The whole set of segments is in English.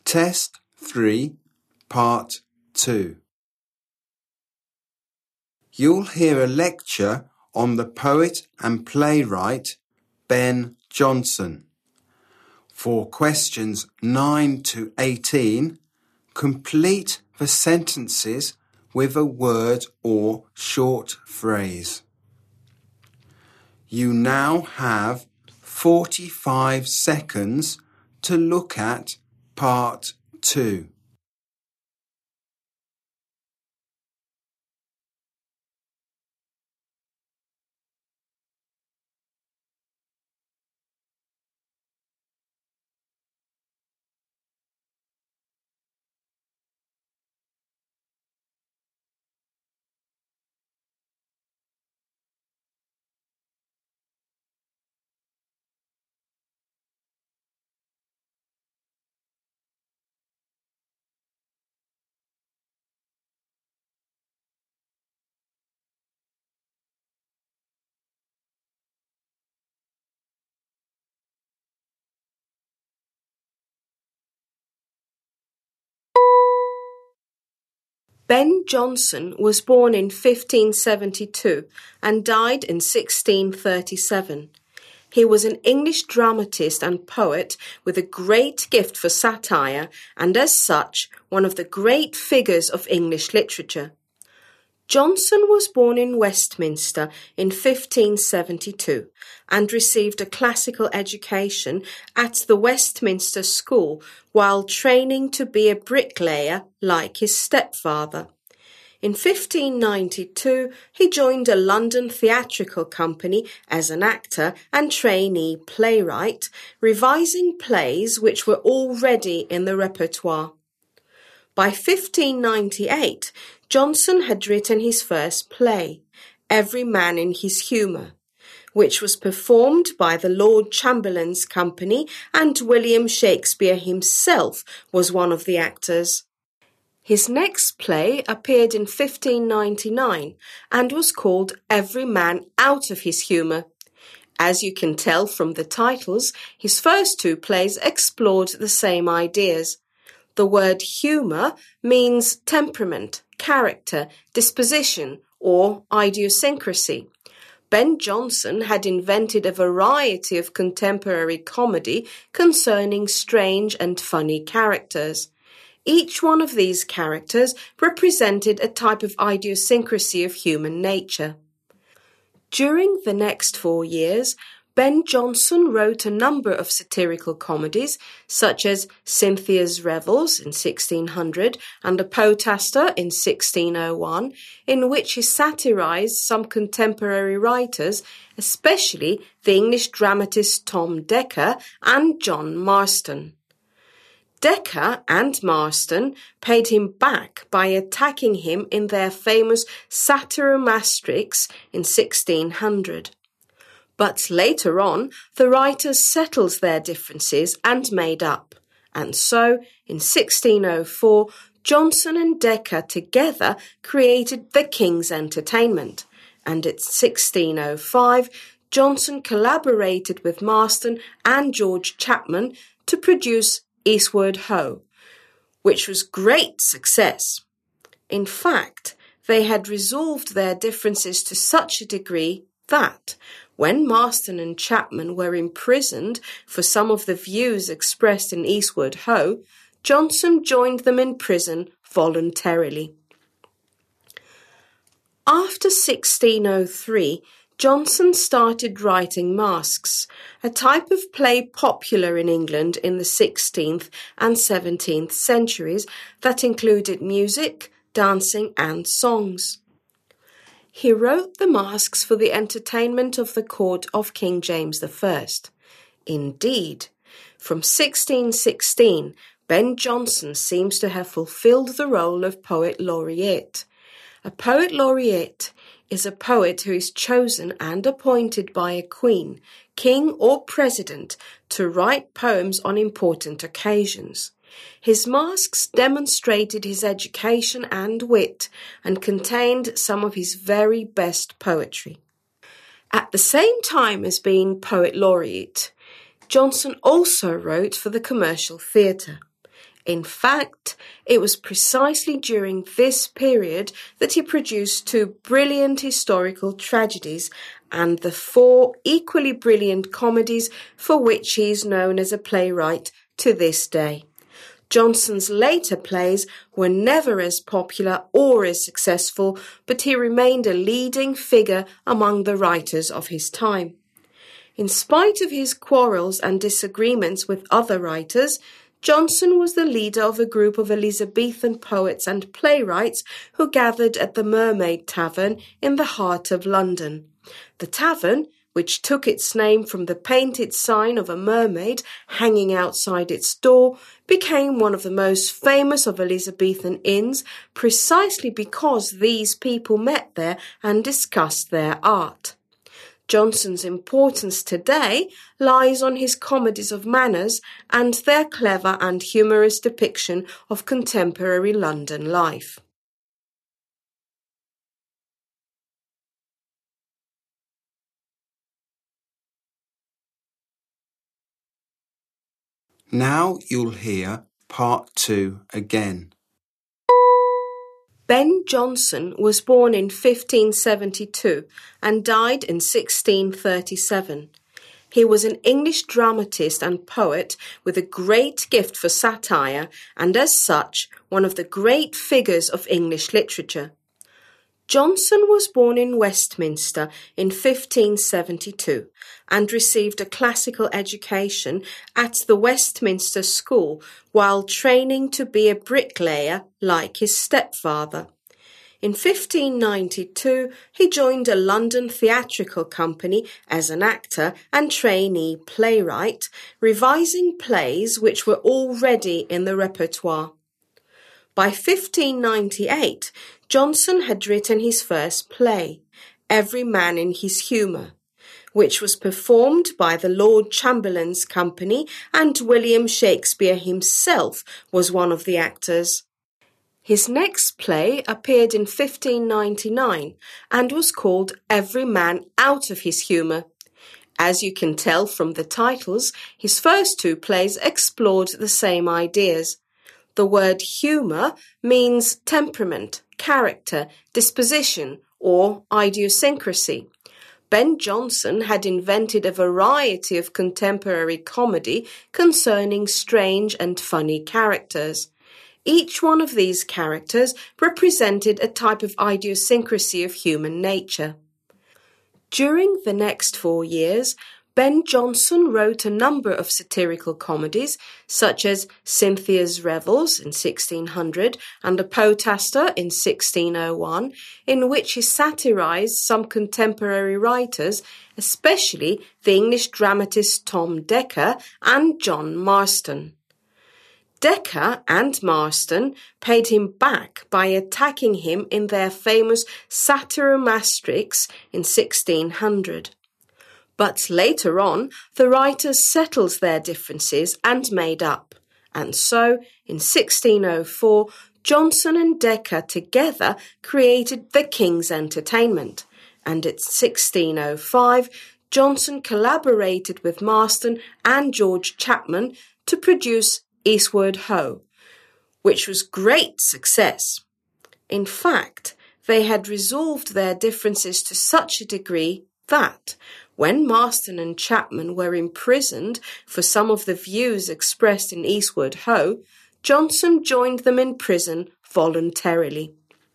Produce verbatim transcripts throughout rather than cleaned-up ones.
Test three, Part two. You'll hear a lecture on the poet and playwright Ben Jonson. For questions nine to eighteen, complete the sentences with a word or short phrase. You now have forty-five seconds to look at Part two. Ben Jonson was born in fifteen seventy-two and died in sixteen thirty-seven. He was an English dramatist and poet with a great gift for satire and, as such, one of the great figures of English literature. Jonson was born in Westminster in fifteen seventy-two and received a classical education at the Westminster School while training to be a bricklayer like his stepfather. In fifteen ninety-two, he joined a London theatrical company as an actor and trainee playwright, revising plays which were already in the repertoire. By fifteen ninety-eight, Jonson had written his first play, Every Man in His Humour, which was performed by the Lord Chamberlain's Company, and William Shakespeare himself was one of the actors. His next play appeared in fifteen ninety-nine and was called Every Man Out of His Humour. As you can tell from the titles, his first two plays explored the same ideas. The word humour means temperament, character, disposition, or idiosyncrasy. Ben Jonson had invented a variety of contemporary comedy concerning strange and funny characters. Each one of these characters represented a type of idiosyncrasy of human nature. During the next four years, Ben Jonson wrote a number of satirical comedies, such as Cynthia's Revels in sixteen hundred and The Poetaster in sixteen oh one, in which he satirized some contemporary writers, especially the English dramatist Tom Dekker and John Marston. Dekker and Marston paid him back by attacking him in their famous Satyromastrix in sixteen hundred. But later on, the writers settled their differences and made up. And so, in sixteen oh four, Jonson and Dekker together created The King's Entertainment. And in sixteen oh five, Jonson collaborated with Marston and George Chapman to produce Eastward Ho, which was great success. In fact, they had resolved their differences to such a degree that, when Marston and Chapman were imprisoned for some of the views expressed in Eastward Ho, Jonson joined them in prison voluntarily. After sixteen oh three, Jonson started writing masques, a type of play popular in England in the sixteenth and seventeenth centuries that included music, dancing and songs. He wrote the masques for the entertainment of the court of King James the First. Indeed, from sixteen sixteen, Ben Jonson seems to have fulfilled the role of poet laureate. A poet laureate is a poet who is chosen and appointed by a queen, king or president to write poems on important occasions. His masques demonstrated his education and wit and contained some of his very best poetry. At the same time as being poet laureate, Jonson also wrote for the commercial theatre. In fact, it was precisely during this period that he produced two brilliant historical tragedies and the four equally brilliant comedies for which he is known as a playwright to this day. Jonson's later plays were never as popular or as successful, but he remained a leading figure among the writers of his time. In spite of his quarrels and disagreements with other writers, Jonson was the leader of a group of Elizabethan poets and playwrights who gathered at the Mermaid Tavern in the heart of London. The tavern, which took its name from the painted sign of a mermaid hanging outside its door, became one of the most famous of Elizabethan inns precisely because these people met there and discussed their art. Jonson's importance today lies on his comedies of manners and their clever and humorous depiction of contemporary London life. Now you'll hear part two again. Ben Jonson was born in fifteen seventy-two and died in sixteen thirty-seven. He was an English dramatist and poet with a great gift for satire and as such one of the great figures of English literature. Jonson was born in Westminster in fifteen seventy-two and received a classical education at the Westminster School while training to be a bricklayer like his stepfather. In fifteen ninety-two, he joined a London theatrical company as an actor and trainee playwright, revising plays which were already in the repertoire. By fifteen ninety-eight, Jonson had written his first play, Every Man in His Humour, which was performed by the Lord Chamberlain's Company, and William Shakespeare himself was one of the actors. His next play appeared in fifteen ninety-nine and was called Every Man Out of His Humour. As you can tell from the titles, his first two plays explored the same ideas. The word humour means temperament, character, disposition, or idiosyncrasy. Ben Jonson had invented a variety of contemporary comedy concerning strange and funny characters. Each one of these characters represented a type of idiosyncrasy of human nature. During the next four years, Ben Jonson wrote a number of satirical comedies, such as Cynthia's Revels in sixteen hundred and The Poetaster in sixteen oh one, in which he satirized some contemporary writers, especially the English dramatist Tom Dekker and John Marston. Dekker and Marston paid him back by attacking him in their famous Satyromastrix in sixteen hundred. But later on, the writers settled their differences and made up. And so, in sixteen oh four, Jonson and Dekker together created The King's Entertainment. And in sixteen oh five, Jonson collaborated with Marston and George Chapman to produce Eastward Ho, which was great success. In fact, they had resolved their differences to such a degree that, when Marston and Chapman were imprisoned for some of the views expressed in Eastward Ho, Jonson joined them in prison voluntarily.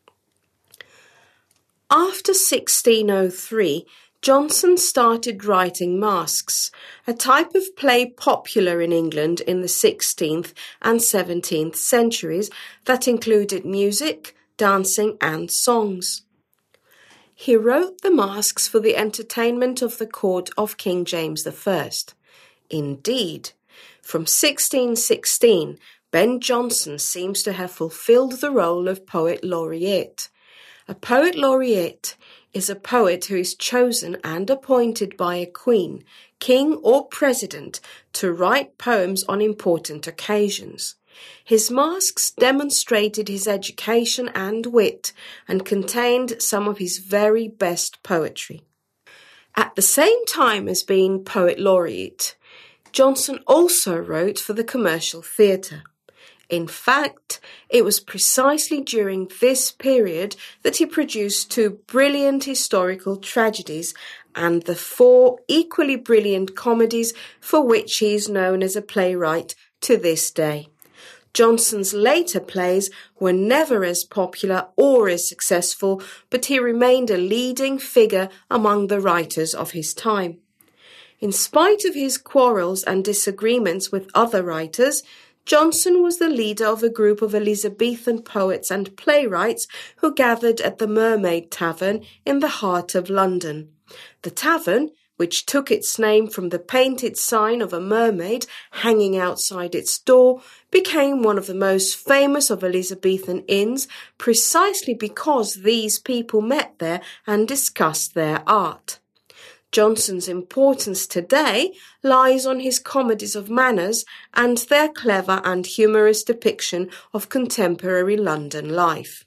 After sixteen oh three, Jonson started writing masques, a type of play popular in England in the sixteenth and seventeenth centuries that included music, dancing and songs. He wrote the masques for the entertainment of the court of King James the First. Indeed, from sixteen sixteen, Ben Jonson seems to have fulfilled the role of poet laureate. A poet laureate is a poet who is chosen and appointed by a queen, king or president to write poems on important occasions. His masques demonstrated his education and wit and contained some of his very best poetry. At the same time as being poet laureate, Jonson also wrote for the commercial theatre. In fact, it was precisely during this period that he produced two brilliant historical tragedies and the four equally brilliant comedies for which he is known as a playwright to this day. Jonson's later plays were never as popular or as successful, but he remained a leading figure among the writers of his time. In spite of his quarrels and disagreements with other writers, Jonson was the leader of a group of Elizabethan poets and playwrights who gathered at the Mermaid Tavern in the heart of London. The tavern, which took its name from the painted sign of a mermaid hanging outside its door, became one of the most famous of Elizabethan inns precisely because these people met there and discussed their art. Jonson's importance today lies on his comedies of manners and their clever and humorous depiction of contemporary London life.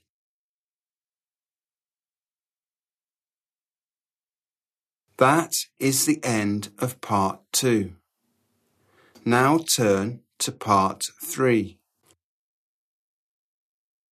That is the end of part two. Now turn to part three.